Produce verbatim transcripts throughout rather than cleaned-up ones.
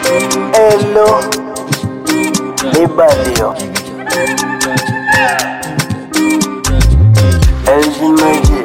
Hello, Libadio. Elzimaji.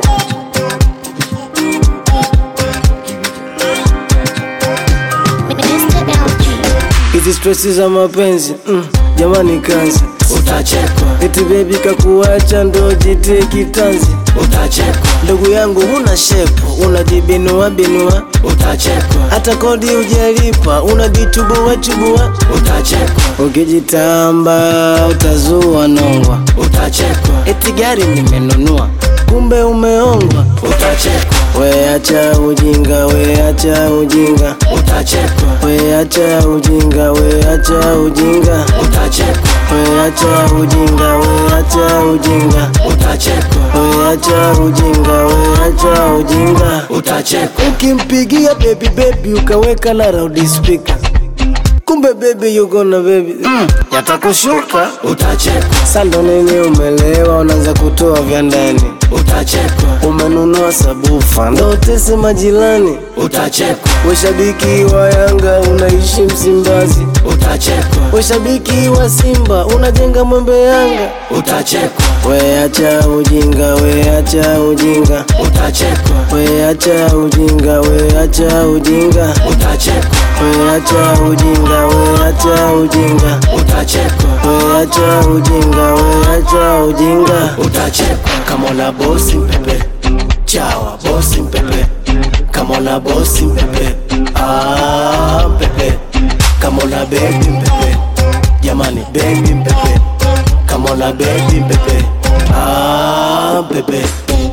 Hizi stressi za mapenzi, mm, jamani kanzi. Utachekwa. Eti baby kakuacha ndo jite kitanzi. Utachekwa. Ndugu yangu huna shepu, unajibinua binua. Utachekwa. Hata kodi hujalipa, unajichubua chubua. Utachekwa. Ukijitamba utazua nongwa. Utachekwa. Eti gari nimenunua, kumbe umeongwa. Utachekwa. We acha ujinga, we acha ujinga. Utachekwa. We acha ujinga, we acha ujinga. Utachekwa. We acha ujinga, we acha ujinga. Utachekwa. We acha ujinga, we acha ujinga. Utachekwa. Ukimpigia baby baby ukaweka na loud speaker, kumbe baby you gonna baby mm, yatakushuka. Utachekwa. Sando nini umelewa unaanza kutoa vya ndani. Utachekwa. Umenunua sabufa ndo tese majirani. Utachekwa. We shabiki wa Yanga unaishi Msimbazi. Utachekwa. We shabiki wa Simba unajenga Mwembe Yanga. Utachekwa. We acha ujinga, we acha ujinga. Utachekwa. We acha ujinga, we acha ujinga. Utachekwa. We acha ujinga, we acha ujinga. Utachekwa. We acha ujinga, we acha ujinga. Utachekwa. Kama una bosi mpepe, chawa bosi mpepe. Kama una bosi mpepe, ah mpepe. Kama una baby mpepe, jamani baby mpepe. Kama una baby mpepe, ah mpepe.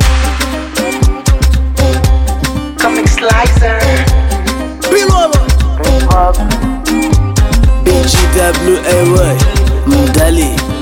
Comic Slicer. B G W A Y Mdali.